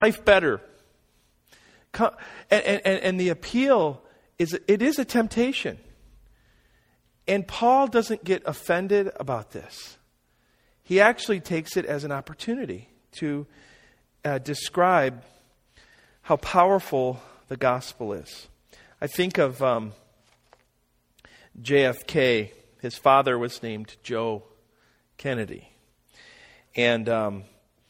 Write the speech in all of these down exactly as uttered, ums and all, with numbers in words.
life better. And, and, and the appeal is, it is a temptation. And Paul doesn't get offended about this. He actually takes it as an opportunity to uh, describe how powerful the gospel is. I think of um, J F K. His father was named Joe Kennedy. And um,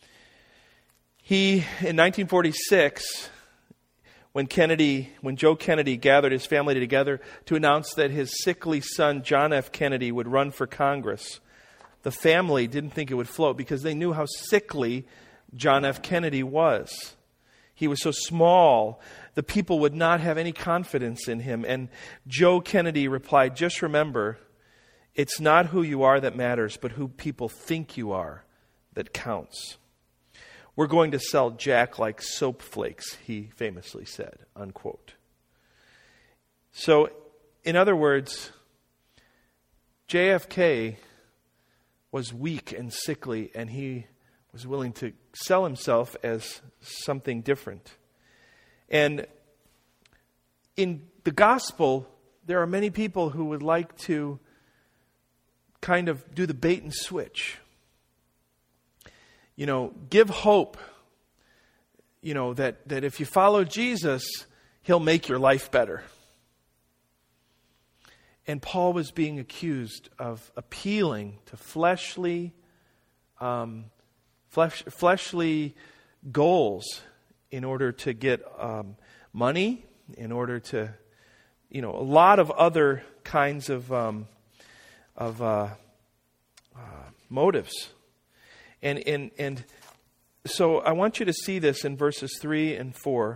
he, in nineteen forty-six, when Kennedy, when Joe Kennedy gathered his family together to announce that his sickly son, John F. Kennedy, would run for Congress, the family didn't think it would float because they knew how sickly John F. Kennedy was. He was so small, the people would not have any confidence in him. And Joe Kennedy replied, "Just remember, it's not who you are that matters, but who people think you are that counts. We're going to sell Jack like soap flakes," he famously said, unquote. So, in other words, J F K was weak and sickly, and he was willing to sell himself as something different. And in the gospel, there are many people who would like to kind of do the bait and switch. You know, give hope, you know, that, that if you follow Jesus, He'll make your life better. And Paul was being accused of appealing to fleshly, um, flesh, fleshly goals in order to get um, money, in order to, you know, a lot of other kinds of um, of uh, uh, motives. And, and and so I want you to see this in verses three and four.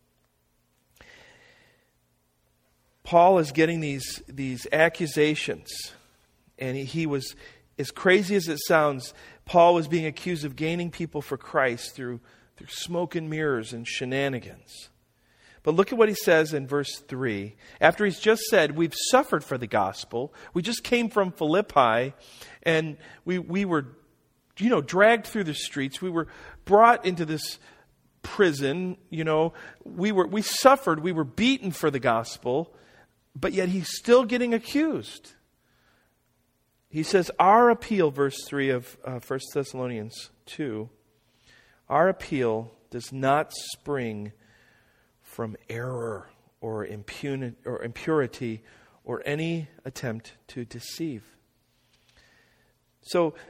Paul is getting these, these accusations. And he, he was, as crazy as it sounds, Paul was being accused of gaining people for Christ through, through smoke and mirrors and shenanigans. But look at what he says in verse three. After he's just said, we've suffered for the gospel. We just came from Philippi, and we, we were, you know, dragged through the streets. We were brought into this prison. You know, we were we suffered. We were beaten for the gospel, but yet he's still getting accused. He says, our appeal, verse three of uh, First Thessalonians two, our appeal does not spring from error or impuni- or impurity or any attempt to deceive. So,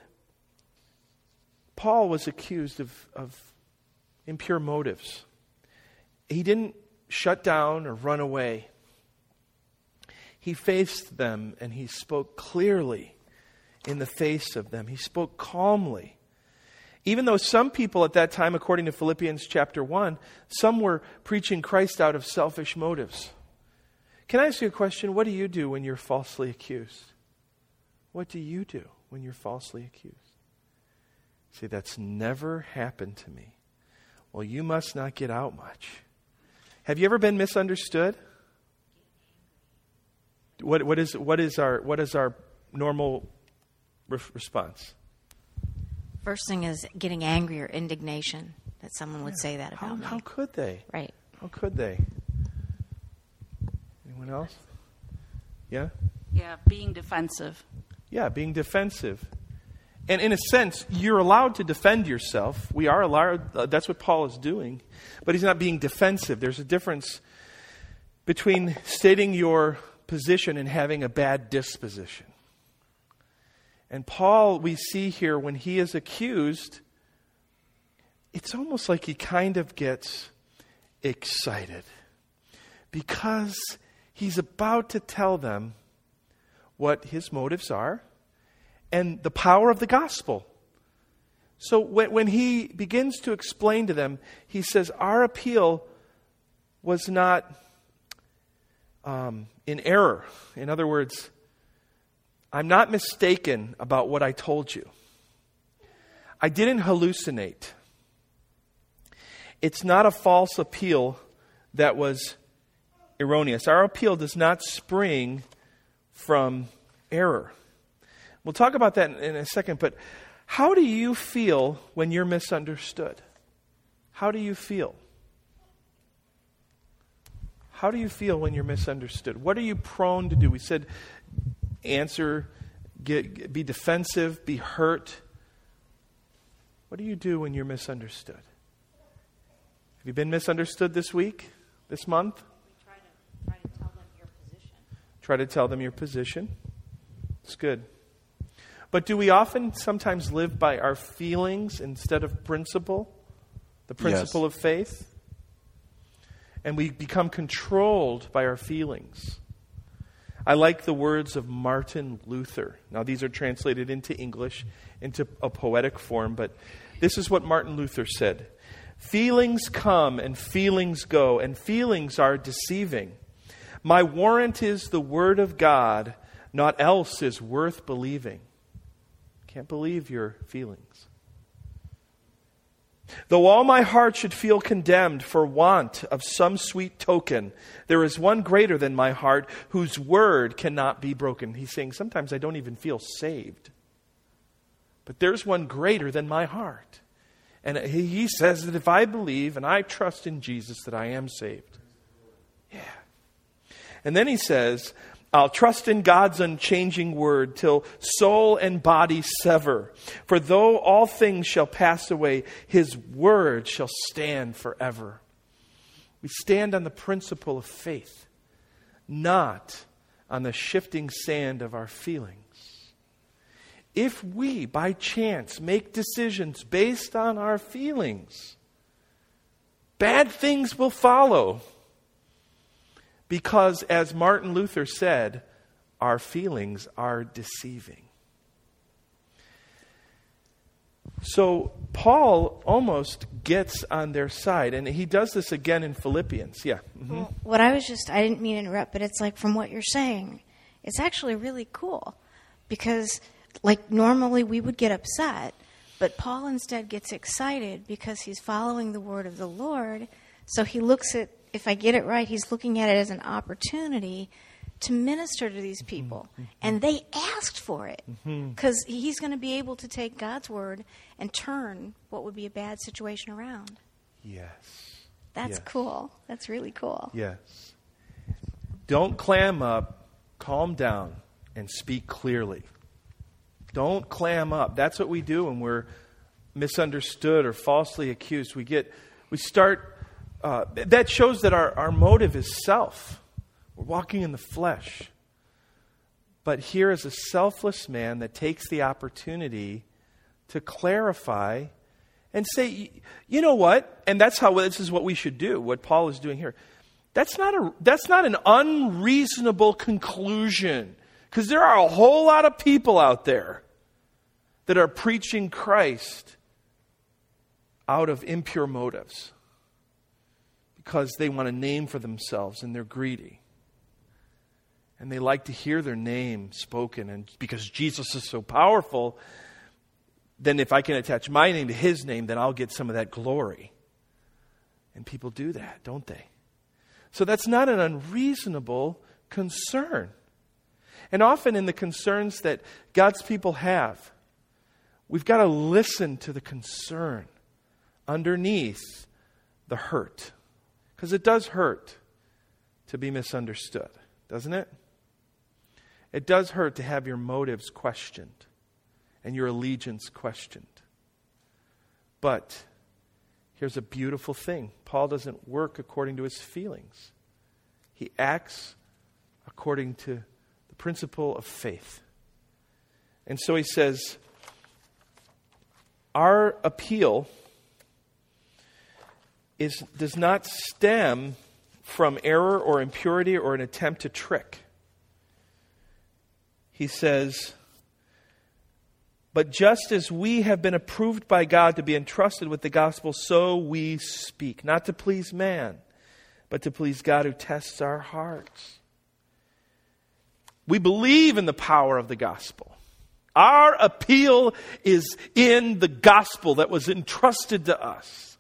Paul was accused of, of impure motives. He didn't shut down or run away. He faced them and he spoke clearly in the face of them. He spoke calmly. Even though some people at that time, according to Philippians chapter one, some were preaching Christ out of selfish motives. Can I ask you a question? What do you do when you're falsely accused? What do you do when you're falsely accused? See, that's never happened to me. Well, you must not get out much. Have you ever been misunderstood? What, what is what is our what is our normal re- response? First thing is getting angry or indignation that someone would Yeah. say that about how, me. How could they? Right. How could they? Anyone else? Yeah? Yeah, being defensive. Yeah, being defensive. And in a sense, you're allowed to defend yourself. We are allowed, uh, that's what Paul is doing. But he's not being defensive. There's a difference between stating your position and having a bad disposition. And Paul, we see here, when he is accused, it's almost like he kind of gets excited because he's about to tell them what his motives are and the power of the gospel. So when, when he begins to explain to them, he says, our appeal was not um, in error. In other words, I'm not mistaken about what I told you. I didn't hallucinate. It's not a false appeal that was erroneous. Our appeal does not spring from error. We'll talk about that in a second, but how do you feel when you're misunderstood? How do you feel? How do you feel when you're misunderstood? What are you prone to do? We said answer, get, be defensive, be hurt. What do you do when you're misunderstood? Have you been misunderstood this week, this month? We try to, try to tell them your position. Try to tell them your position. It's good. But do we often sometimes live by our feelings instead of principle? The principle Yes. of faith? And we become controlled by our feelings. I like the words of Martin Luther. Now, these are translated into English, into a poetic form, but this is what Martin Luther said. Feelings come and feelings go, and feelings are deceiving. My warrant is the word of God, naught else is worth believing. Can't believe your feelings. Though all my heart should feel condemned for want of some sweet token, there is one greater than my heart whose word cannot be broken. He's saying, sometimes I don't even feel saved. But there's one greater than my heart. And he says that if I believe and I trust in Jesus, that I am saved. Yeah. And then he says, I'll trust in God's unchanging word till soul and body sever. For though all things shall pass away, his word shall stand forever. We stand on the principle of faith, not on the shifting sand of our feelings. If we, by chance, make decisions based on our feelings, bad things will follow. Because, as Martin Luther said, our feelings are deceiving. So, Paul almost gets on their side, and he does this again in Philippians. Yeah. Mm-hmm. Well, what I was just, I didn't mean to interrupt, but it's like from what you're saying, it's actually really cool. Because, like, normally we would get upset, but Paul instead gets excited because he's following the word of the Lord. So he looks at, if I get it right, he's looking at it as an opportunity to minister to these people. Mm-hmm. And they asked for it because mm-hmm. he's going to be able to take God's word and turn what would be a bad situation around. Yes. That's yes. cool. That's really cool. Yes. Don't clam up, calm down, and speak clearly. Don't clam up. That's what we do when we're misunderstood or falsely accused. We get, we start, uh, that shows that our, our motive is self. We're walking in the flesh. But here is a selfless man that takes the opportunity to clarify and say, you know what? And that's how, this is what we should do, what Paul is doing here. That's not a, that's not an unreasonable conclusion. Because there are a whole lot of people out there that are preaching Christ out of impure motives. Because they want a name for themselves and they're greedy. And they like to hear their name spoken. And because Jesus is so powerful, then if I can attach my name to his name, then I'll get some of that glory. And people do that, don't they? So that's not an unreasonable concern. And often in the concerns that God's people have, we've got to listen to the concern underneath the hurt. Because it does hurt to be misunderstood, doesn't it? It does hurt to have your motives questioned and your allegiance questioned. But here's a beautiful thing. Paul doesn't work according to his feelings. He acts according to the principle of faith. And so he says, our appeal is does not stem from error or impurity or an attempt to trick. He says, but just as we have been approved by God to be entrusted with the gospel, so we speak, not to please man, but to please God who tests our hearts. We believe in the power of the gospel. Our appeal is in the gospel that was entrusted to us.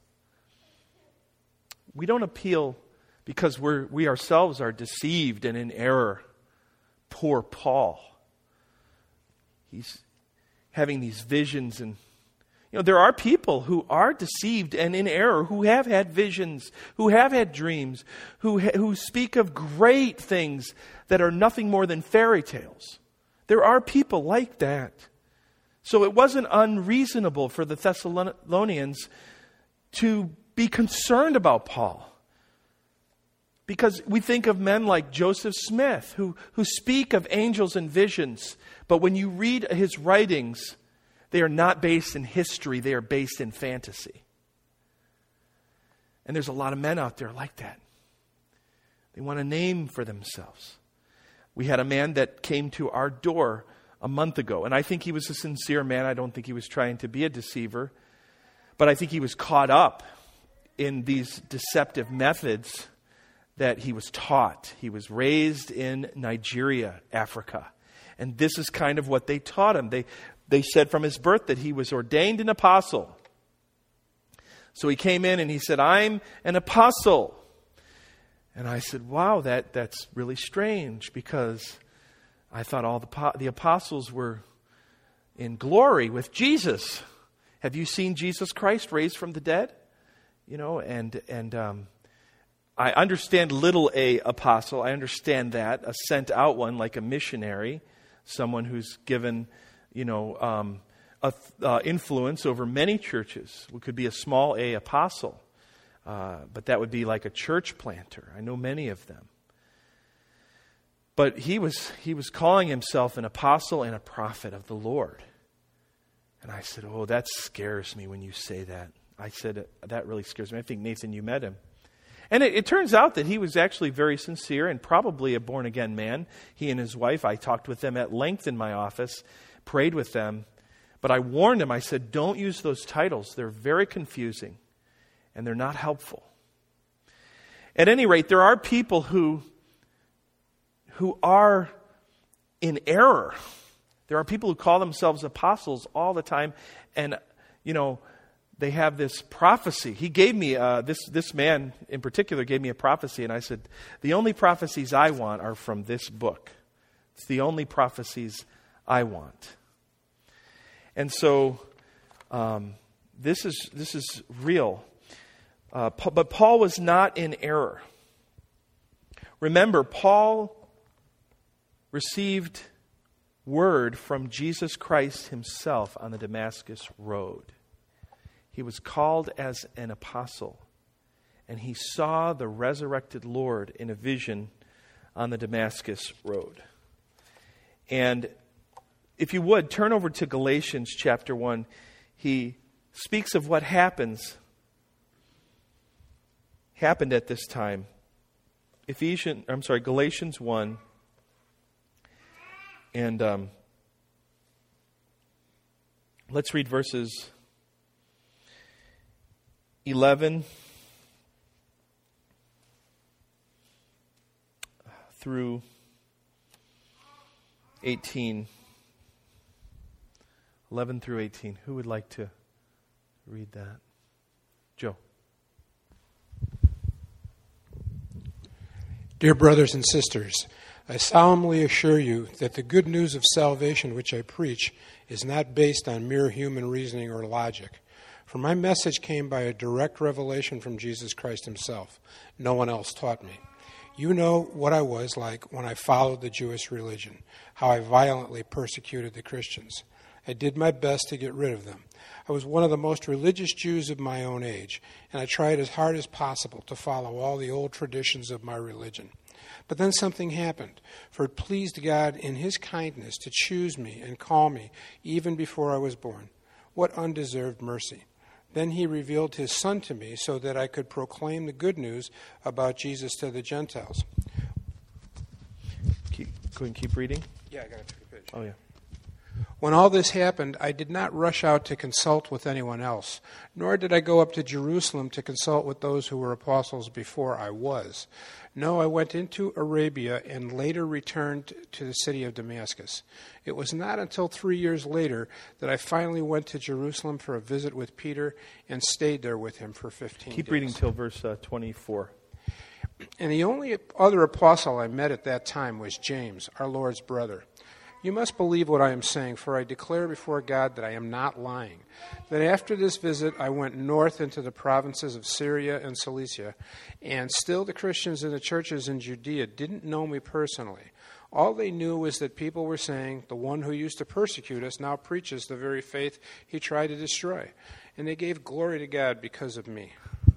We don't appeal because we're, we ourselves are deceived and in error. Poor Paul. He's having these visions and, You know, there are people who are deceived and in error, who have had visions, who have had dreams, who ha- who speak of great things that are nothing more than fairy tales. There are people like that. So it wasn't unreasonable for the Thessalonians to be concerned about Paul. Because we think of men like Joseph Smith, who, who speak of angels and visions, but when you read his writings, they are not based in history, they are based in fantasy. And there's a lot of men out there like that. They want a name for themselves. We had a man that came to our door a month ago, and I think he was a sincere man. I don't think he was trying to be a deceiver, but I think he was caught up in these deceptive methods that he was taught. He was raised in Nigeria, Africa, and this is kind of what they taught him. They They said from his birth that he was ordained an apostle. So he came in and he said, "I'm an apostle." And I said, wow, that, that's really strange, because I thought all the, the apostles were in glory with Jesus. Have you seen Jesus Christ raised from the dead? You know, and and um, I understand little a apostle. I understand that, a sent out one, like a missionary, someone who's given, you know, um, a, uh, influence over many churches. We could be a small a apostle, uh, but that would be like a church planter. I know many of them. But he was he was calling himself an apostle and a prophet of the Lord. And I said, oh, that scares me when you say that. I said, that really scares me. I think, Nathan, you met him. And it, it turns out that he was actually very sincere and probably a born-again man. He and his wife, I talked with them at length in my office, prayed with them. But I warned him, I said, don't use those titles. They're very confusing and they're not helpful. At any rate, there are people who, who are in error. There are people who call themselves apostles all the time, and, you know, they have this prophecy. He gave me, uh, this, this man in particular gave me a prophecy, and I said, the only prophecies I want are from this book. It's the only prophecies I want. And so, um, this is this is real. Uh, but Paul was not in error. Remember, Paul received word from Jesus Christ himself on the Damascus road. He was called as an apostle, and he saw the resurrected Lord in a vision on the Damascus road. And if you would, turn over to Galatians chapter one. He speaks of what happens, happened at this time. Ephesians, I'm sorry, Galatians one. And um, let's read verses eleven through eighteen. eleven through eighteen. Who would like to read that? Joe. Dear brothers and sisters, I solemnly assure you that the good news of salvation which I preach is not based on mere human reasoning or logic. For my message came by a direct revelation from Jesus Christ himself. No one else taught me. You know what I was like when I followed the Jewish religion, how I violently persecuted the Christians. I did my best to get rid of them. I was one of the most religious Jews of my own age, and I tried as hard as possible to follow all the old traditions of my religion. But then something happened, for it pleased God in his kindness to choose me and call me even before I was born. What undeserved mercy. Then he revealed his Son to me so that I could proclaim the good news about Jesus to the Gentiles. Keep, go ahead and keep reading. Yeah, I got to take a page. Oh, yeah. When all this happened, I did not rush out to consult with anyone else, nor did I go up to Jerusalem to consult with those who were apostles before I was. No, I went into Arabia and later returned to the city of Damascus. It was not until three years later that I finally went to Jerusalem for a visit with Peter and stayed there with him for fifteen Keep days. reading till verse uh, twenty-four. And the only other apostle I met at that time was James, our Lord's brother. You must believe what I am saying, for I declare before God that I am not lying. That after this visit, I went north into the provinces of Syria and Cilicia, and still the Christians in the churches in Judea didn't know me personally. All they knew was that people were saying, the one who used to persecute us now preaches the very faith he tried to destroy. And they gave glory to God because of me.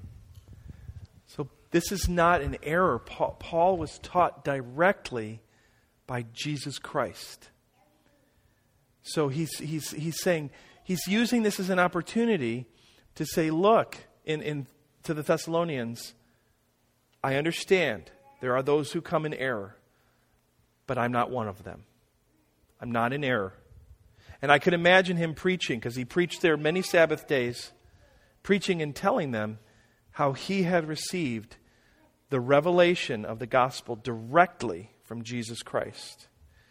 So this is not an error. Paul, Paul was taught directly by Jesus Christ. So he's he's he's saying, he's using this as an opportunity to say, look, in, in to the Thessalonians, I understand there are those who come in error, but I'm not one of them. I'm not in error. And I could imagine him preaching, because he preached there many Sabbath days, preaching and telling them how he had received the revelation of the gospel directly from Jesus Christ.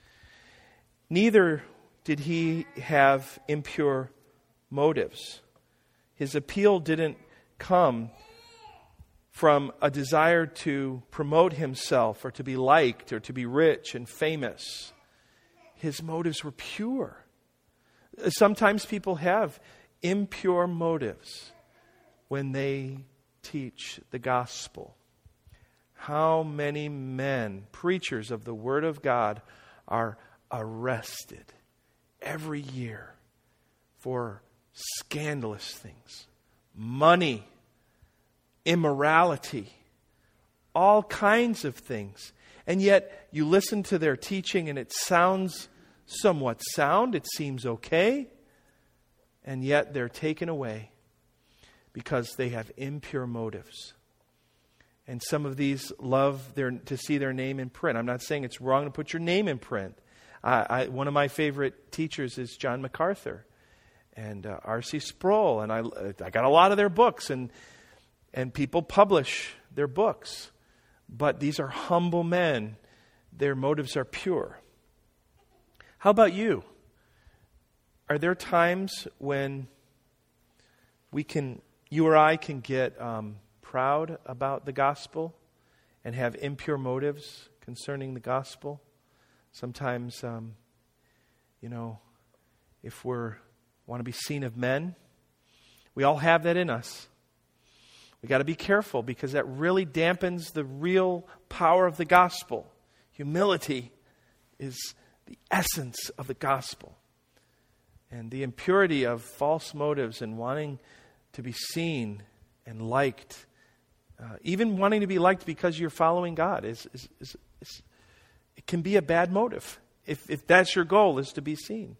Neither did he have impure motives. His appeal didn't come from a desire to promote himself or to be liked or to be rich and famous. His motives were pure. Sometimes people have impure motives when they teach the gospel. How many men, preachers of the Word of God, are arrested every year for scandalous things, money, immorality, all kinds of things. And yet you listen to their teaching and it sounds somewhat sound, it seems okay, and yet they're taken away because they have impure motives. And some of these love their, to see their name in print. I'm not saying it's wrong to put your name in print. I, I, one of my favorite teachers is John MacArthur and uh, R C Sproul, and I, I got a lot of their books, and and people publish their books. But these are humble men. Their motives are pure. How about you? Are there times when we can, you or I can get um, proud about the gospel and have impure motives concerning the gospel? Sometimes, um, you know, if we're want to be seen of men, we all have that in us. We got to be careful, because that really dampens the real power of the gospel. Humility is the essence of the gospel. And the impurity of false motives and wanting to be seen and liked, uh, even wanting to be liked because you're following God, is, is, is, is it can be a bad motive if, if that's your goal, is to be seen.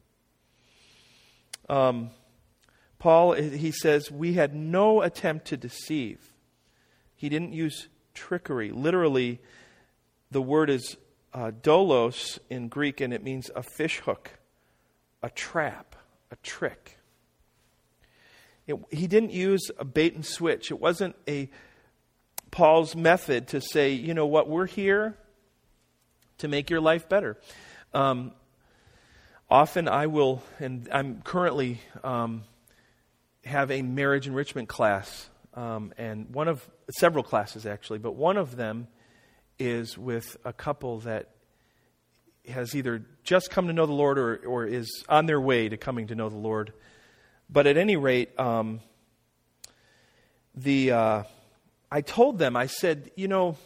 Um, Paul, he says, we had no attempt to deceive. He didn't use trickery. Literally, the word is uh, dolos in Greek, and it means a fish hook, a trap, a trick. It, he didn't use a bait and switch. It wasn't a Paul's method to say, you know what, we're here to make your life better. Um, often I will, and I'm currently um, have a marriage enrichment class, um, and one of several classes actually, but one of them is with a couple that has either just come to know the Lord or, or is on their way to coming to know the Lord. But at any rate, um, the uh, I told them, I said, you know,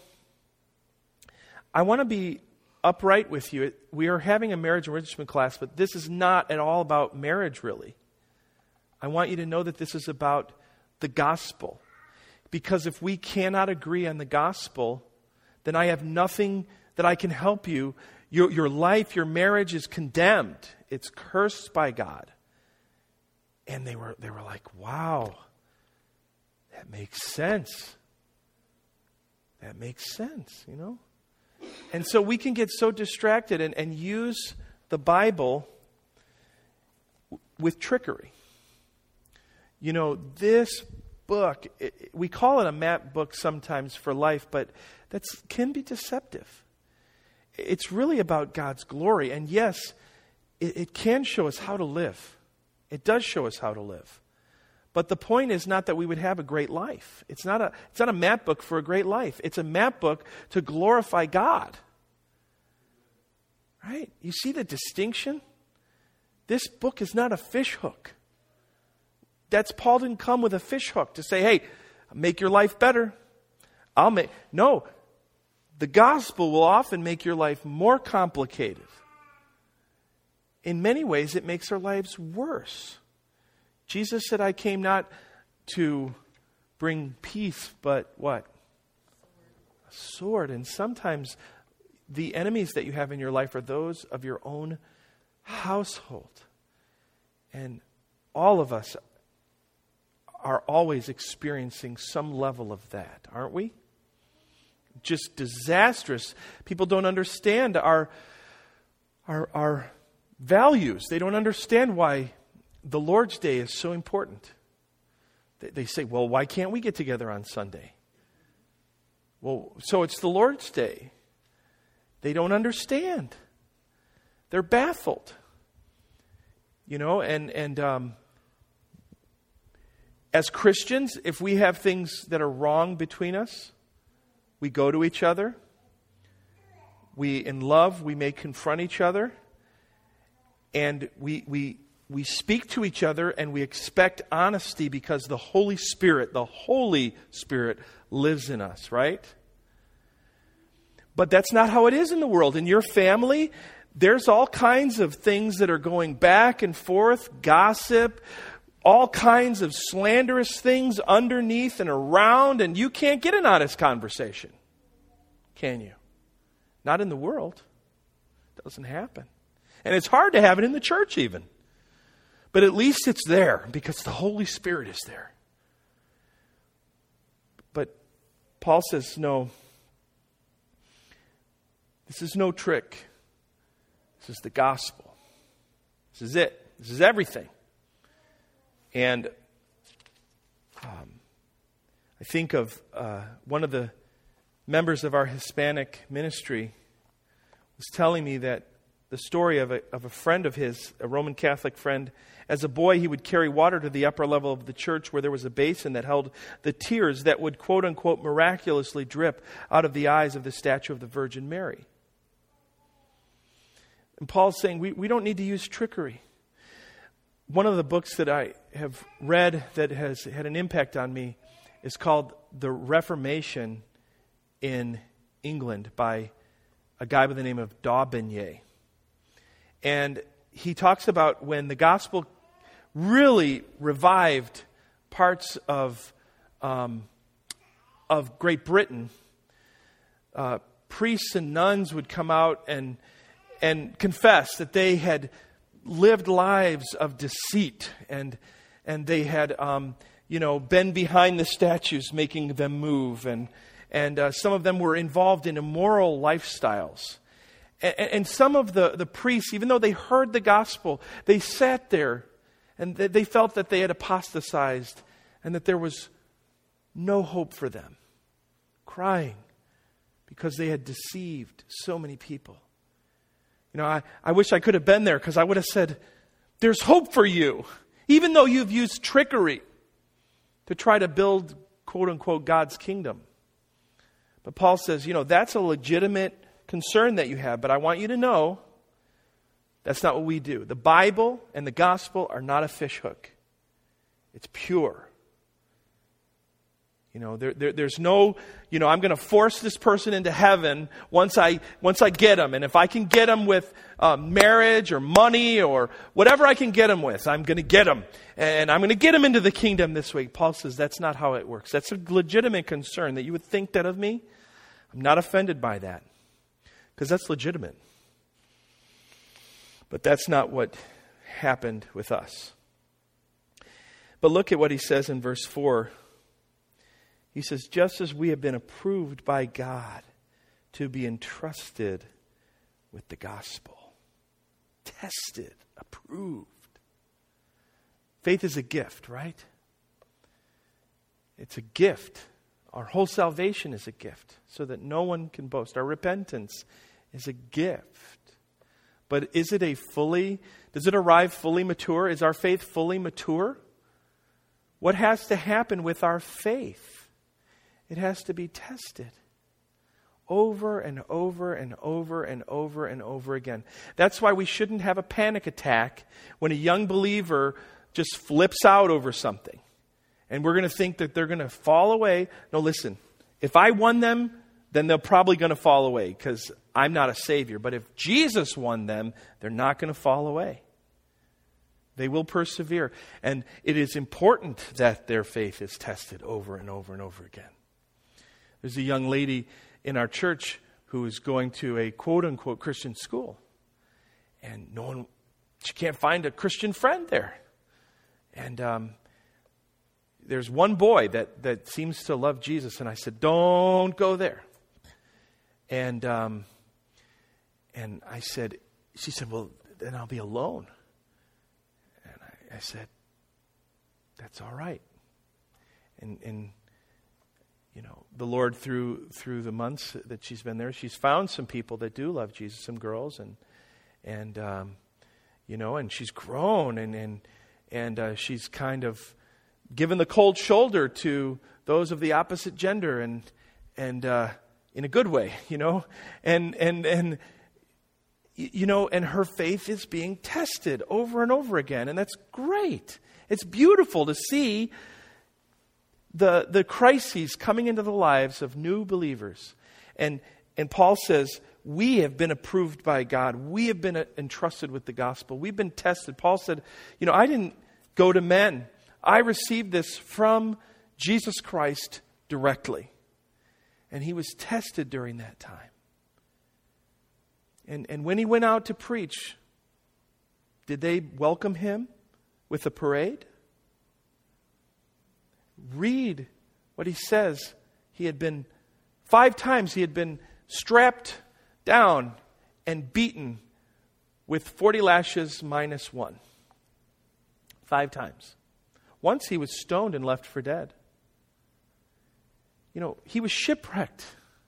I want to be upright with you. We are having a marriage enrichment class, but this is not at all about marriage, really. I want you to know that this is about the gospel. Because if we cannot agree on the gospel, then I have nothing that I can help you. Your, your life, your marriage is condemned. It's cursed by God. And they were they were like, wow, that makes sense. That makes sense, you know? And so we can get so distracted and, and use the Bible w- with trickery. You know, this book, it, we call it a map book sometimes for life, but that can be deceptive. It's really about God's glory. And yes, it, it can show us how to live. It does show us how to live. But the point is not that we would have a great life. It's not a, it's not a map book for a great life. It's a map book to glorify God. Right? You see the distinction? This book is not a fish hook. That's Paul didn't come with a fish hook to say, hey, make your life better. I'll make no. The gospel will often make your life more complicated. In many ways, it makes our lives worse. Jesus said, I came not to bring peace, but what? A sword. And sometimes the enemies that you have in your life are those of your own household. And all of us are always experiencing some level of that, aren't we? Just disastrous. People don't understand our, our, our values. They don't understand why the Lord's Day is so important. They, they say, well, why can't we get together on Sunday? Well, so it's the Lord's Day. They don't understand. They're baffled. You know, and, and um, as Christians, if we have things that are wrong between us, we go to each other. We, in love, we may confront each other. And we, we, we speak to each other and we expect honesty because the Holy Spirit, the Holy Spirit lives in us, right? But that's not how it is in the world. In your family, there's all kinds of things that are going back and forth, gossip, all kinds of slanderous things underneath and around, and you can't get an honest conversation, can you? Not in the world. It doesn't happen. And it's hard to have it in the church even. But at least it's there because the Holy Spirit is there. But Paul says, no, this is no trick. This is the gospel. This is it. This is everything. And um, I think of uh, one of the members of our Hispanic ministry was telling me that the story of a, of a friend of his, a Roman Catholic friend. As a boy, he would carry water to the upper level of the church where there was a basin that held the tears that would, quote unquote, miraculously drip out of the eyes of the statue of the Virgin Mary. And Paul's saying we, we don't need to use trickery. One of the books that I have read that has had an impact on me is called The Reformation in England by a guy by the name of D'Aubigné. And he talks about when the gospel really revived parts of um, of Great Britain, uh, priests and nuns would come out and and confess that they had lived lives of deceit and and they had um, you know been behind the statues making them move, and and uh, some of them were involved in immoral lifestyles. And some of the, the priests, even though they heard the gospel, they sat there and they felt that they had apostatized and that there was no hope for them, crying because they had deceived so many people. You know, I, I wish I could have been there because I would have said, there's hope for you, even though you've used trickery to try to build, quote unquote, God's kingdom. But Paul says, you know, that's a legitimate concern that you have, but I want you to know that's not what we do. The Bible and the gospel are not a fish hook. It's pure. You know, there, there, there's no, you know, I'm going to force this person into heaven once I once I get them. And if I can get them with uh, marriage or money or whatever I can get them with, I'm going to get them. And I'm going to get them into the kingdom this week. Paul says that's not how it works. That's a legitimate concern that you would think that of me. I'm not offended by that. Because that's legitimate. But that's not what happened with us. But look at what he says in verse four. He says, just as we have been approved by God to be entrusted with the gospel. Tested, approved. Faith is a gift, right? It's a gift. Our whole salvation is a gift so that no one can boast. Our repentance is a gift. But is it a fully, does it arrive fully mature? Is our faith fully mature? What has to happen with our faith? It has to be tested. over and over and over and over and over again. That's why we shouldn't have a panic attack when a young believer just flips out over something. And we're going to think that they're going to fall away. No, listen. If I won them, then they're probably going to fall away because I'm not a savior. But if Jesus won them, they're not going to fall away. They will persevere. And it is important that their faith is tested over and over and over again. There's a young lady in our church who is going to a quote-unquote Christian school. And no one, she can't find a Christian friend there. And um, there's one boy that, that seems to love Jesus. And I said, don't go there. And um, and I said, she said, well, then I'll be alone. And I, I said, that's all right. And, and you know, the Lord, through through the months that she's been there, she's found some people that do love Jesus, some girls, and and um, you know, and she's grown, and and and uh, she's kind of given the cold shoulder to those of the opposite gender, and and uh, in a good way, you know, and and and you know, and her faith is being tested over and over again, and that's great. It's beautiful to see the the crises coming into the lives of new believers. And and Paul says, we have been approved by God. We have been entrusted with the gospel. We've been tested. Paul said, you know, I didn't go to men. I received this from Jesus Christ directly. And he was tested during that time. And and when he went out to preach, did they welcome him with a parade? Read what he says. He had been, five times he had been strapped down and beaten with forty lashes minus one. Five times. Once he was stoned and left for dead. You know, he was shipwrecked.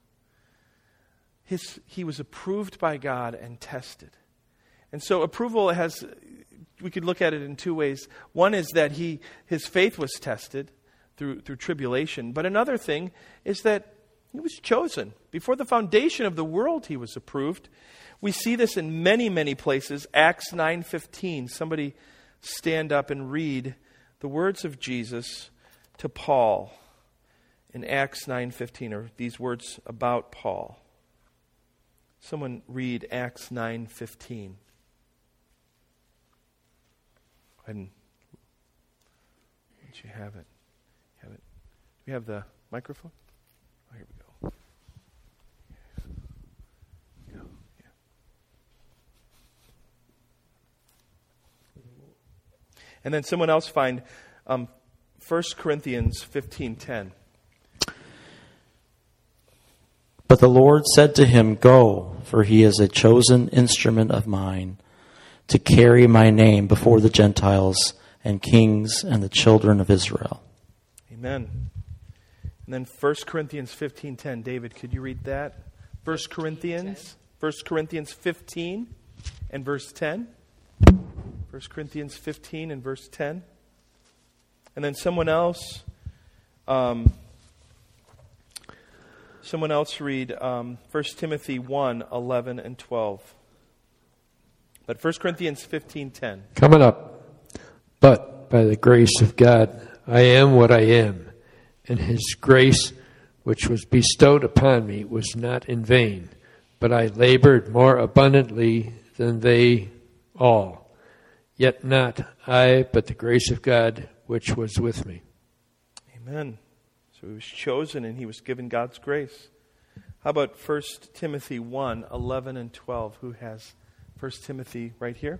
His, he was approved by God and tested. And so approval has, we could look at it in two ways. One is that he his faith was tested through through tribulation. But another thing is that he was chosen. Before the foundation of the world, he was approved. We see this in many, many places. Acts nine fifteen. Somebody stand up and read the words of Jesus to Paul in Acts nine fifteen, or these words about Paul. Someone read Acts nine fifteen. And once you have it, have it. Do we have the microphone? Oh, here we go. Yeah. Yeah. And then someone else find um, First Corinthians fifteen ten. But the Lord said to him, Go, for he is a chosen instrument of mine, to carry my name before the Gentiles and kings and the children of Israel. Amen. And then First Corinthians fifteen ten. David, could you read that? First Corinthians, First Corinthians fifteen and verse ten. First Corinthians fifteen and verse ten. And then someone else, um, someone else read um, First Timothy one eleven and twelve. But First Corinthians fifteen ten. Coming up. But by the grace of God, I am what I am, and his grace which was bestowed upon me was not in vain, but I labored more abundantly than they all. Yet not I, but the grace of God which was with me. Amen. So he was chosen and he was given God's grace. How about First Timothy one eleven and twelve? Who has First Timothy right here?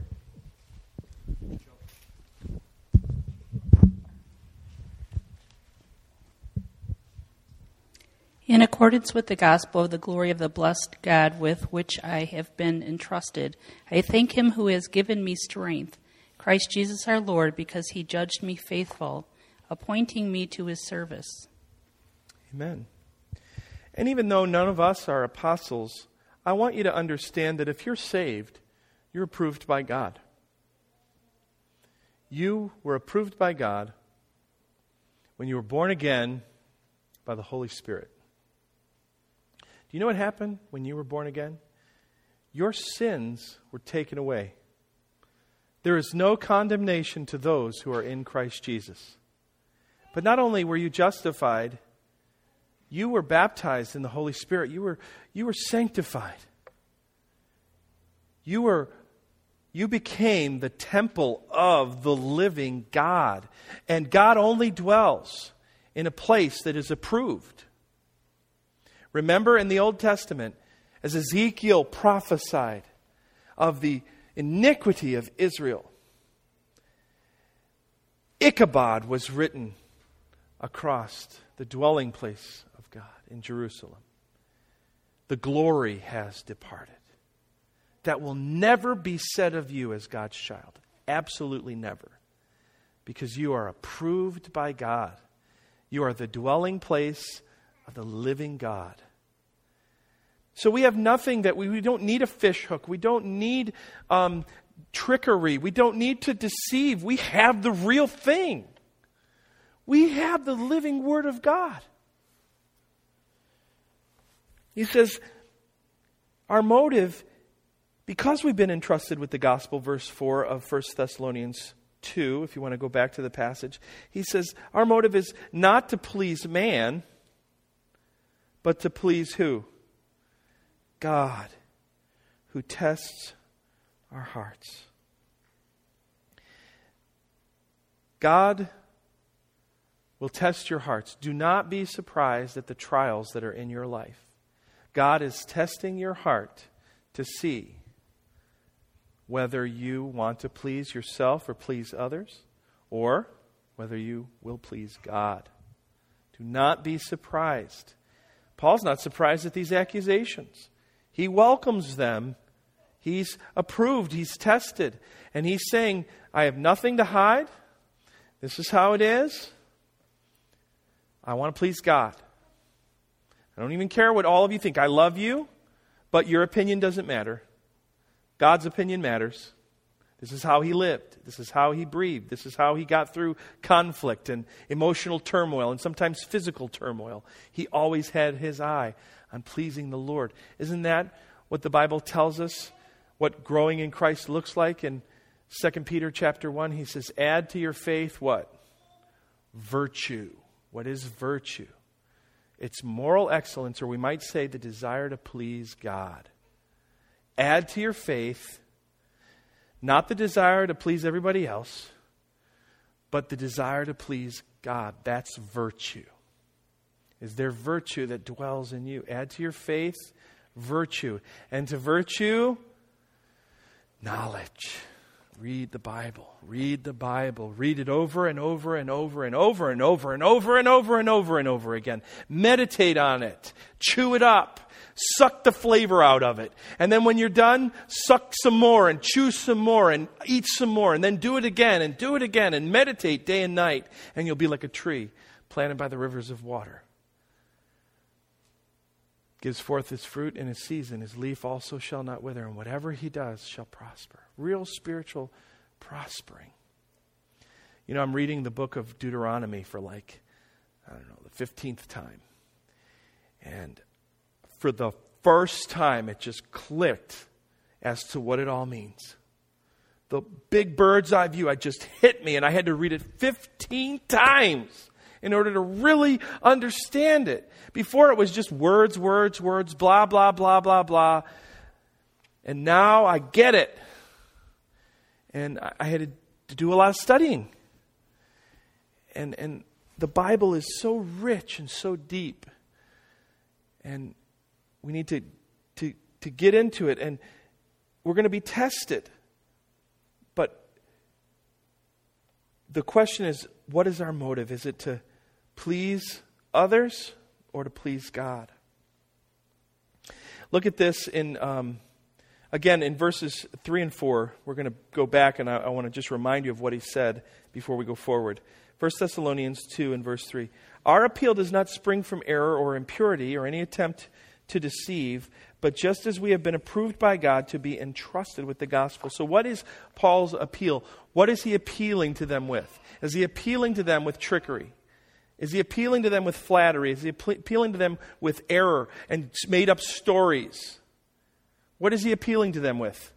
In accordance with the gospel of the glory of the blessed God with which I have been entrusted, I thank him who has given me strength, Christ Jesus our Lord, because he judged me faithful, appointing me to his service. Amen. And even though none of us are apostles, I want you to understand that if you're saved, you're approved by God. You were approved by God when you were born again by the Holy Spirit. Do you know what happened when you were born again? Your sins were taken away. There is no condemnation to those who are in Christ Jesus. But not only were you justified, you were baptized in the Holy Spirit. You were, you were sanctified. You were, you became the temple of the living God. And God only dwells in a place that is approved. Remember in the Old Testament, as Ezekiel prophesied of the iniquity of Israel, Ichabod was written across the dwelling place of God in Jerusalem. The glory has departed. That will never be said of you as God's child. Absolutely never. Because you are approved by God. You are the dwelling place of the living God. So we have nothing that we, we don't need a fish hook. We don't need um, trickery. We don't need to deceive. We have the real thing. We have the living Word of God. He says, our motive, because we've been entrusted with the gospel, verse four of First Thessalonians two, if you want to go back to the passage, he says, our motive is not to please man, but to please who? God, who tests our hearts. God will test your hearts. Do not be surprised at the trials that are in your life. God is testing your heart to see whether you want to please yourself or please others, or whether you will please God. Do not be surprised. Paul's not surprised at these accusations. He welcomes them. He's approved. He's tested. And he's saying, I have nothing to hide. This is how it is. I want to please God. I don't even care what all of you think. I love you, but your opinion doesn't matter. God's opinion matters. This is how he lived. This is how he breathed. This is how he got through conflict and emotional turmoil and sometimes physical turmoil. He always had his eye on pleasing the Lord. Isn't that what the Bible tells us? What growing in Christ looks like in Second Peter chapter one? He says, add to your faith what? Virtue. What is virtue? It's moral excellence, or we might say the desire to please God. Add to your faith, not the desire to please everybody else, but the desire to please God. That's virtue. Is there virtue that dwells in you? Add to your faith, virtue. And to virtue, knowledge. Read the Bible. Read the Bible. Read it over and over and over and over and over and over and over and over and over again. Meditate on it. Chew it up. Suck the flavor out of it. And then when you're done, suck some more and chew some more and eat some more. And then do it again and do it again and meditate day and night. And you'll be like a tree planted by the rivers of water. Gives forth his fruit in his season. His leaf also shall not wither. And whatever he does shall prosper. Real spiritual prospering. You know, I'm reading the book of Deuteronomy for like, I don't know, the fifteenth time. And for the first time, it just clicked as to what it all means. The big bird's eye view, I just hit me, and I had to read it fifteen times in order to really understand it. Before it was just words, words, words, blah, blah, blah, blah, blah. And now I get it. And I had to do a lot of studying. And and the Bible is so rich and so deep. And we need to, to, to get into it. And we're going to be tested. But the question is, what is our motive? Is it to please others or to please God? Look at this in, um, again, in verses three and four. We're going to go back, and I, I want to just remind you of what he said before we go forward. First Thessalonians two and verse three. Our appeal does not spring from error or impurity or any attempt to deceive, but just as we have been approved by God to be entrusted with the gospel. So what is Paul's appeal? What is he appealing to them with? Is he appealing to them with trickery? Is he appealing to them with flattery? Is he appealing to them with error and made up stories? What is he appealing to them with?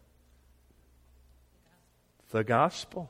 The gospel.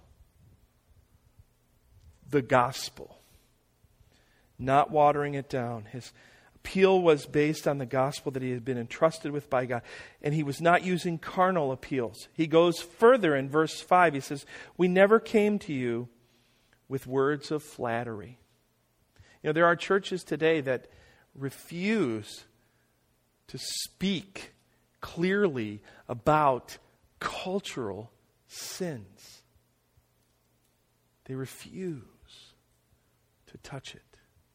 The gospel. Not watering it down. His appeal was based on the gospel that he had been entrusted with by God. And he was not using carnal appeals. He goes further in verse five. He says, we never came to you with words of flattery. You know, there are churches today that refuse to speak clearly about cultural sins. They refuse to touch it.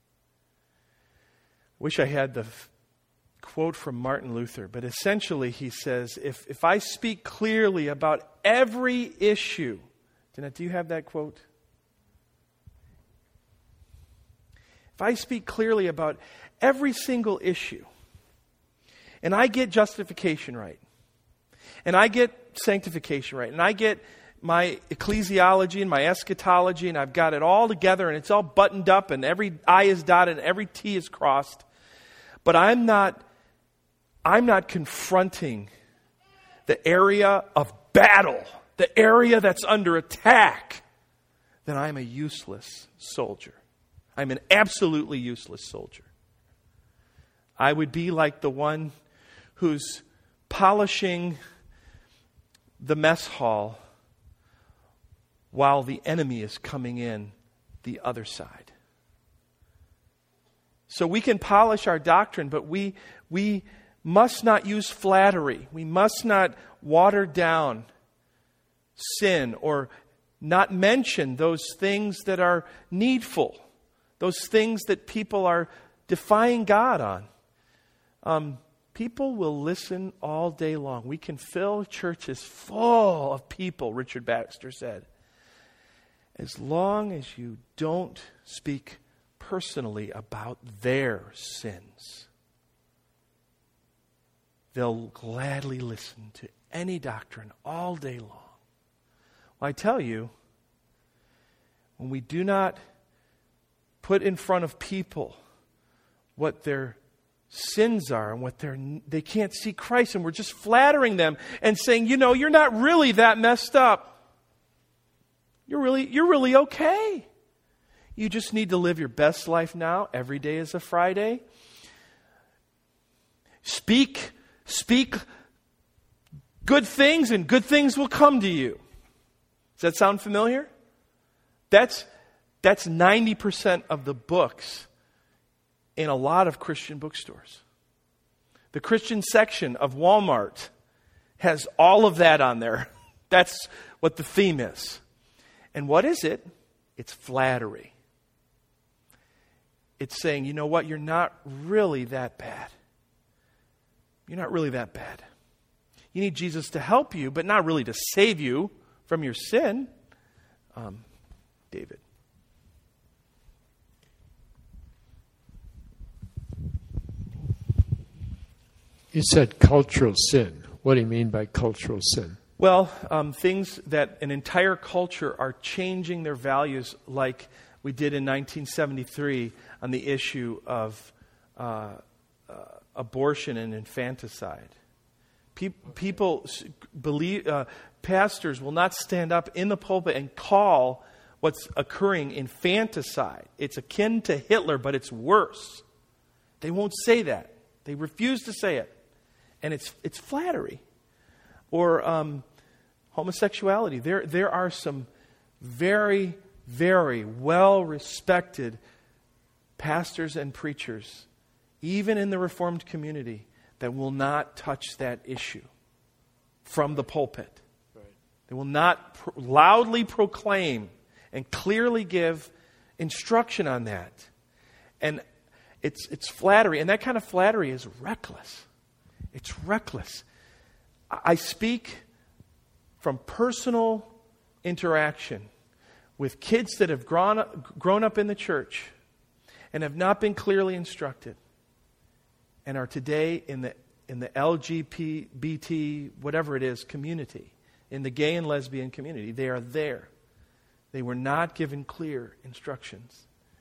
I wish I had the f- quote from Martin Luther, but essentially he says, if, if I speak clearly about every issue, Jeanette, do you have that quote? If I speak clearly about every single issue, and I get justification right, and I get sanctification right, and I get my ecclesiology and my eschatology, and I've got it all together, and it's all buttoned up, and every I is dotted, and every T is crossed, but I'm not, I'm not confronting the area of battle, the area that's under attack, then I'm a useless soldier. I'm an absolutely useless soldier. I would be like the one who's polishing the mess hall while the enemy is coming in the other side. So we can polish our doctrine, but we we must not use flattery. We must not water down sin or not mention those things that are needful, those things that people are defying God on. Um, people will listen all day long. We can fill churches full of people, Richard Baxter said, as long as you don't speak personally about their sins. They'll gladly listen to any doctrine all day long. Well, I tell you, when we do not put in front of people what their sins are and what they're, they can't see Christ, and we're just flattering them and saying, you know, you're not really that messed up. You're really, you're really okay. You just need to live your best life now. Every day is a Friday. Speak, speak good things, and good things will come to you. Does that sound familiar? That's that's ninety percent of the books in a lot of Christian bookstores. The Christian section of Walmart has all of that on there. That's what the theme is. And what is it? It's flattery. It's saying, you know what, you're not really that bad. You're not really that bad. You need Jesus to help you, but not really to save you from your sin. Um, David. You said cultural sin. What do you mean by cultural sin? Well, um, things that an entire culture are changing their values, like we did in nineteen seventy-three on the issue of uh, uh, abortion and infanticide. Pe- people believe, uh, pastors will not stand up in the pulpit and call what's occurring infanticide. It's akin to Hitler, but it's worse. They won't say that. They refuse to say it. And it's it's flattery. Or um, homosexuality. There, there are some very, very well-respected pastors and preachers, even in the Reformed community, that will not touch that issue from the pulpit. Right. They will not pr- loudly proclaim and clearly give instruction on that. And it's it's flattery. And that kind of flattery is reckless. It's reckless. I speak from personal interaction with kids that have grown up, grown up in the church and have not been clearly instructed and are today in the in the L G B T, whatever it is, community, in the gay and lesbian community. They are there. They were not given clear instructions.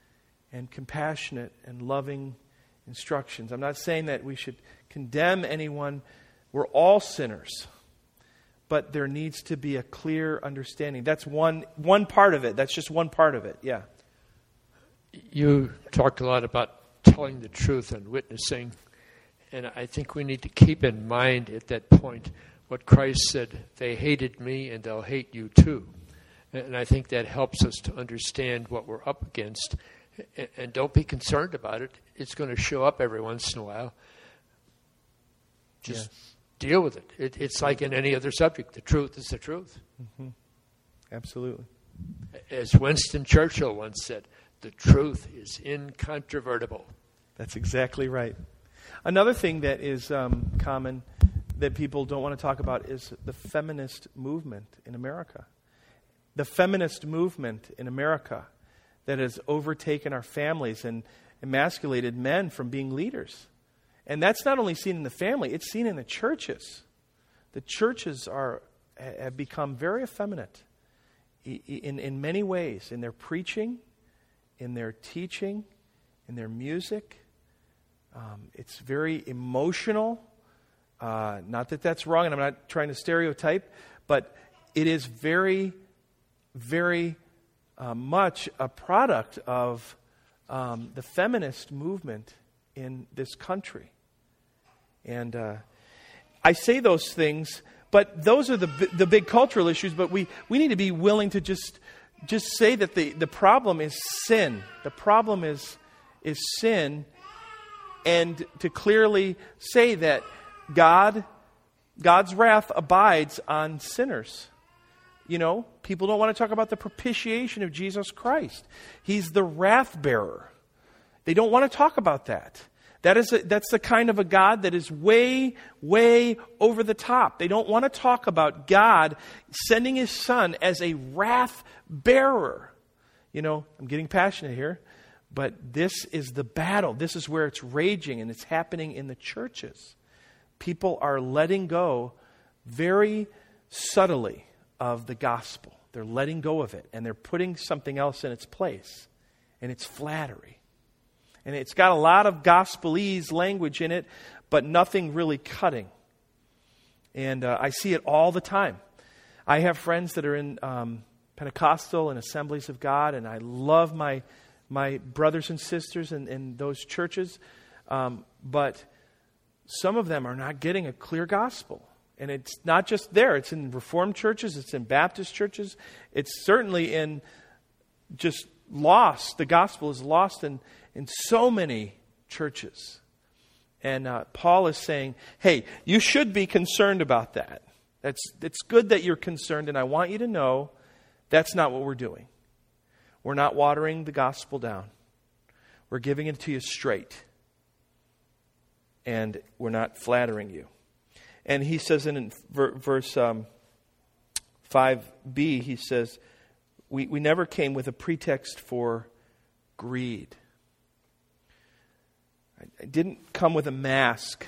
and compassionate and loving instructions. I'm not saying that we should condemn anyone. We're all sinners. But there needs to be a clear understanding. That's one one part of it. That's just one part of it. Yeah. You talked a lot about telling the truth and witnessing. And I think we need to keep in mind at that point what Christ said, they hated me and they'll hate you too. And I think that helps us to understand what we're up against. And don't be concerned about it. It's going to show up every once in a while. Just yes. deal with it. it. It's like in any other subject. The truth is the truth. Mm-hmm. Absolutely. As Winston Churchill once said, the truth is incontrovertible. That's exactly right. Another thing that is um, common that people don't want to talk about is the feminist movement in America. The feminist movement in America that has overtaken our families and emasculated men from being leaders. And that's not only seen in the family, it's seen in the churches. The churches are have become very effeminate in, in many ways, in their preaching, in their teaching, in their music. Um, it's very emotional. Uh, not that that's wrong, and I'm not trying to stereotype, but it is very, very uh, much a product of um, the feminist movement in this country. And uh, I say those things, but those are the the big cultural issues. But we, we need to be willing to just just say that the, the problem is sin. The problem is is sin, and to clearly say that God God's wrath abides on sinners. You know, people don't want to talk about the propitiation of Jesus Christ. He's the wrath bearer. They don't want to talk about that. That is a, that's the kind of a God that is way, way over the top. They don't want to talk about God sending His Son as a wrath bearer. You know, I'm getting passionate here, but this is the battle. This is where it's raging, and it's happening in the churches. People are letting go very subtly of the gospel. They're letting go of it, and they're putting something else in its place, and it's flattery. And it's got a lot of gospelese language in it, but nothing really cutting. And uh, I see it all the time. I have friends that are in um, Pentecostal and Assemblies of God, and I love my my brothers and sisters in, in those churches. Um, but some of them are not getting a clear gospel. And it's not just there. It's in Reformed churches. It's in Baptist churches. It's certainly in just lost. The gospel is lost in in so many churches. And uh, Paul is saying, hey, you should be concerned about that. That's, it's good that you're concerned, and I want you to know that's not what we're doing. We're not watering the gospel down. We're giving it to you straight. And we're not flattering you. And he says in verse um, five b, he says, we, we never came with a pretext for greed. I didn't come with a mask,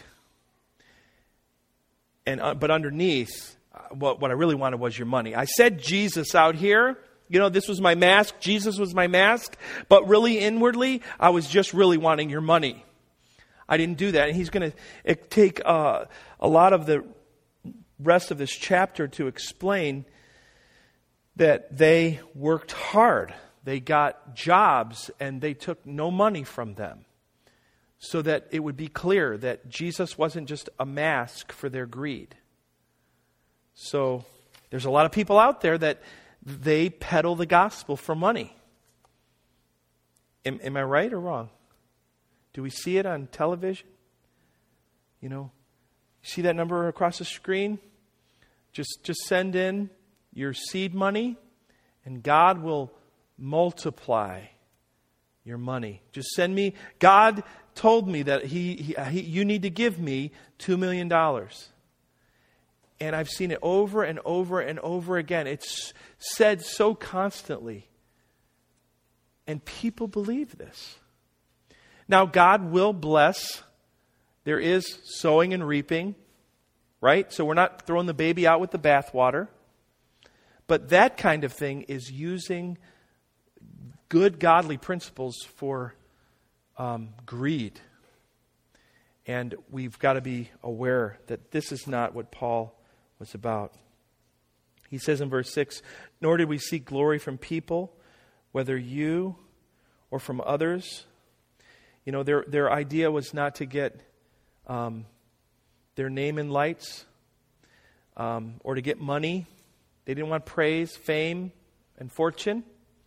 and uh, but underneath, uh, what, what I really wanted was your money. I said Jesus out here. You know, this was my mask. Jesus was my mask. But really inwardly, I was just really wanting your money. I didn't do that. And he's going to take uh, a lot of the rest of this chapter to explain that they worked hard. They got jobs, and they took no money from them. So that it would be clear that Jesus wasn't just a mask for their greed. So there's a lot of people out there that they peddle the gospel for money. Am, am I right or wrong? Do we see it on television? You know, see that number across the screen? Just, just send in your seed money, and God will multiply your money. Just send me. God told me that he, he, he you need to give me two million dollars. And I've seen it over and over and over again. It's said so constantly. And people believe this. Now, God will bless. There is sowing and reaping, right? So we're not throwing the baby out with the bathwater. But that kind of thing is using good godly principles for um, greed. And we've got to be aware that this is not what Paul was about. He says in verse six, nor did we seek glory from people, whether you or from others. You know, their their idea was not to get um, their name in lights um, or to get money. They didn't want praise, fame, and fortune.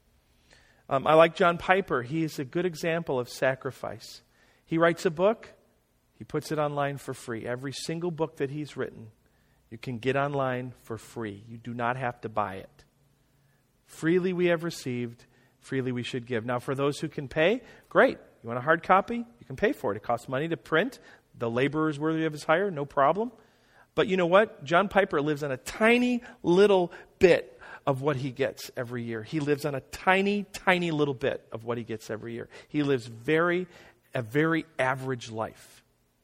Um, I like John Piper. He is a good example of sacrifice. He writes a book. He puts it online for free. Every single book that he's written, you can get online for free. You do not have to buy it. Freely we have received, freely we should give. Now, for those who can pay, great. You want a hard copy? You can pay for it. It costs money to print. The laborer is worthy of his hire, no problem. But you know what? John Piper lives on a tiny little bit of what he gets every year. He lives on a tiny, tiny little bit of what he gets every year. He lives very, a very average life.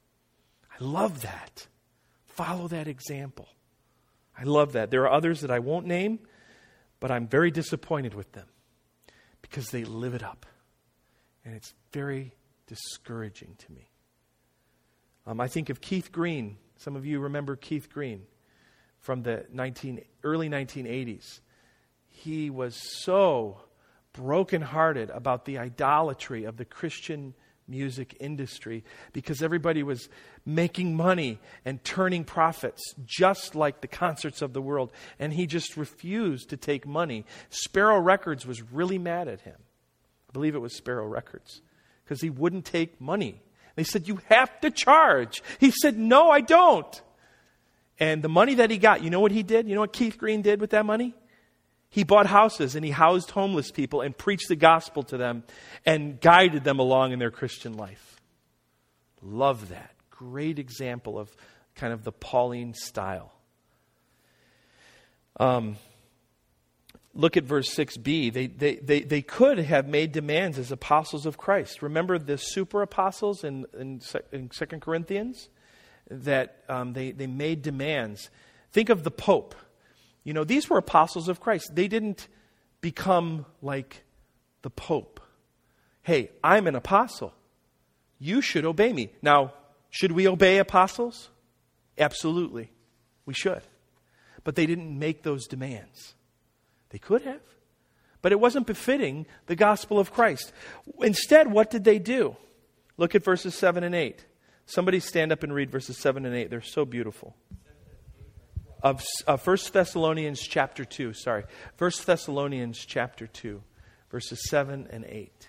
I love that. Follow that example. I love that. There are others that I won't name, but I'm very disappointed with them because they live it up. And it's very discouraging to me. Um, I think of Keith Green. Some of you remember Keith Green from the nineteen, early nineteen eighties. He was so brokenhearted about the idolatry of the Christian music industry because everybody was making money and turning profits just like the concerts of the world. And he just refused to take money. Sparrow Records was really mad at him. I believe it was Sparrow Records because he wouldn't take money. They said, you have to charge. He said, no, I don't. And the money that he got, you know what he did? You know what Keith Green did with that money? He bought houses and he housed homeless people and preached the gospel to them and guided them along in their Christian life. Love that. Great example of kind of the Pauline style. Um, look at verse six b. They, they, they, they could have made demands as apostles of Christ. Remember the super apostles in, in, in Second Corinthians? That um, they, they made demands. Think of the Pope. You know, these were apostles of Christ. They didn't become like the Pope. Hey, I'm an apostle. You should obey me. Now, should we obey apostles? Absolutely. We should. But they didn't make those demands. They could have. But it wasn't befitting the gospel of Christ. Instead, what did they do? Look at verses seven and eight. Somebody stand up and read verses seven and eight. They're so beautiful. Of uh, First Thessalonians chapter two, sorry. First Thessalonians chapter two, verses seven and eight.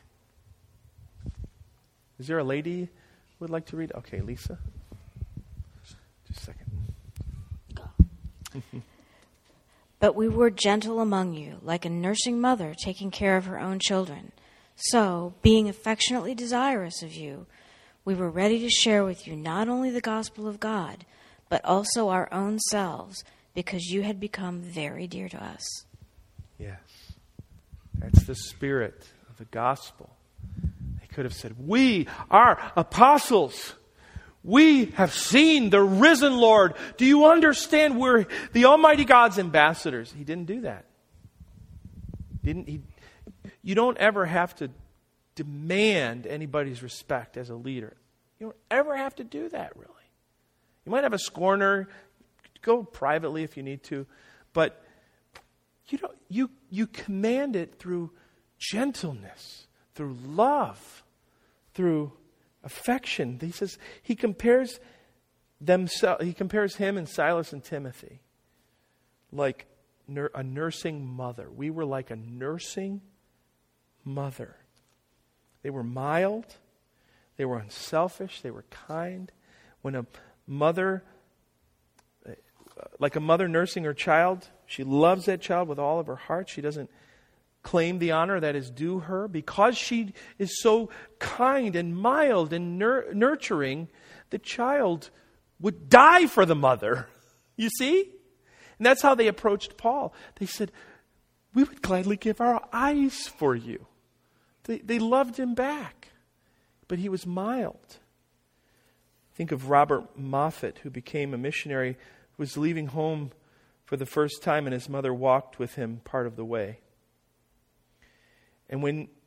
Is there a lady who would like to read? Okay, Lisa. Just a second. Go. But we were gentle among you, like a nursing mother taking care of her own children. So, being affectionately desirous of you, we were ready to share with you not only the gospel of God, but also our own selves, because you had become very dear to us. Yes. That's the spirit of the gospel. They could have said, we are apostles. We have seen the risen Lord. Do you understand we're the Almighty God's ambassadors? He didn't do that. Didn't he? You don't ever have to demand anybody's respect as a leader. You don't ever have to do that, really. You might have a scorner. Go privately if you need to. But you know, you you command it through gentleness, through love, through affection. He says he compares themselves. He compares him and Silas and Timothy like nur- a nursing mother. We were like a nursing mother. They were mild. They were unselfish. They were kind. When a mother, like a mother nursing her child, she loves that child with all of her heart. She doesn't claim the honor that is due her. Because she is so kind and mild and nur- nurturing, the child would die for the mother. You see? And that's how they approached Paul. They said, we would gladly give our eyes for you. They, they loved him back. But he was mild. Think of Robert Moffat, who became a missionary, who was leaving home for the first time, and his mother walked with him part of the way. And when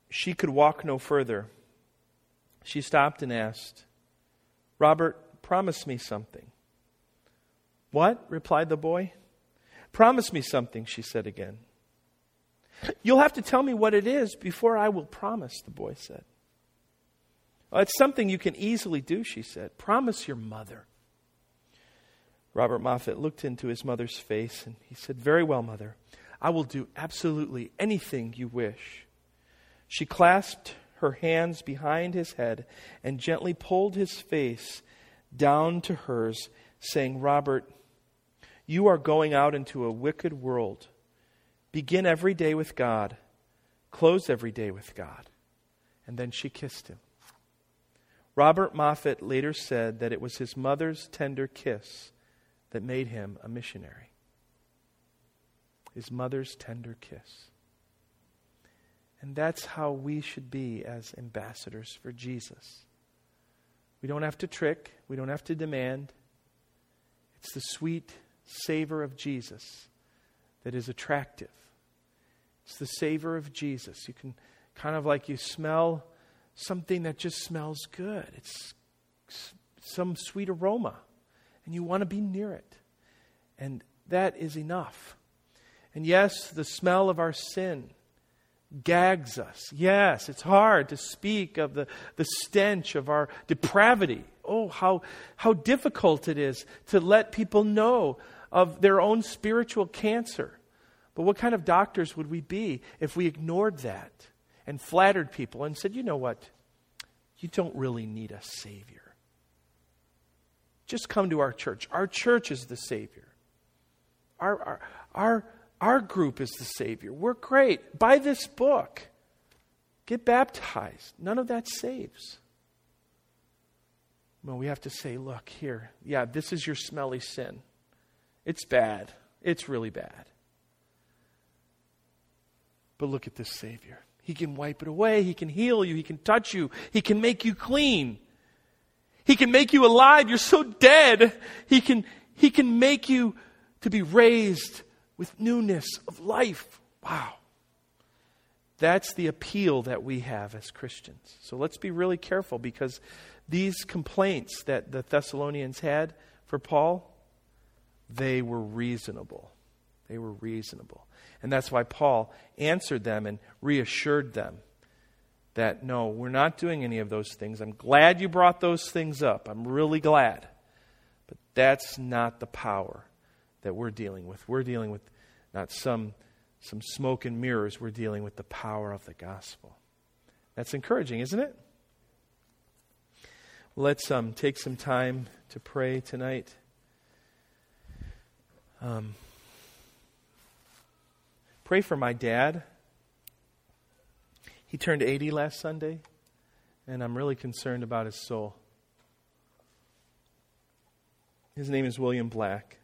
she could walk no further, she stopped and asked, "Robert, promise me something." "What?" replied the boy. "Promise me something," she said again. "You'll have to tell me what it is before I will promise," the boy said. "Well, it's something you can easily do," she said. "Promise your mother." Robert Moffat looked into his mother's face and he said, "Very well, Mother. I will do absolutely anything you wish." She clasped her hands behind his head and gently pulled his face down to hers, saying, "Robert, you are going out into a wicked world. Begin every day with God. Close every day with God." And then she kissed him. Robert Moffat later said that it was his mother's tender kiss that made him a missionary. His mother's tender kiss. And that's how we should be as ambassadors for Jesus. We don't have to trick. We don't have to demand. It's the sweet savor of Jesus that is attractive. It's the savor of Jesus. You can kind of like you smell something that just smells good. It's some sweet aroma. And you want to be near it. And that is enough. And yes, the smell of our sin gags us. Yes, it's hard to speak of the, the stench of our depravity. Oh, how, how difficult it is to let people know of their own spiritual cancer. But what kind of doctors would we be if we ignored that and flattered people and said, "You know what? You don't really need a Savior. Just come to our church. Our church is the Savior. Our, our, our, our group is the Savior. We're great. Buy this book. Get baptized." None of that saves. Well, we have to say, "Look, here. Yeah, this is your smelly sin. It's bad. It's really bad. But look at this Savior. He can wipe it away. He can heal you. He can touch you. He can make you clean. He can make you alive. You're so dead. He can, he can make you to be raised with newness of life." Wow. That's the appeal that we have as Christians. So let's be really careful, because these complaints that the Thessalonians had for Paul, they were reasonable. They were reasonable. And that's why Paul answered them and reassured them that, no, we're not doing any of those things. I'm glad you brought those things up. I'm really glad. But that's not the power that we're dealing with. We're dealing with not some, some smoke and mirrors. We're dealing with the power of the gospel. That's encouraging, isn't it? Let's um, take some time to pray tonight. Um, pray for my dad. He turned eighty last Sunday, and I'm really concerned about his soul. His name is William Black.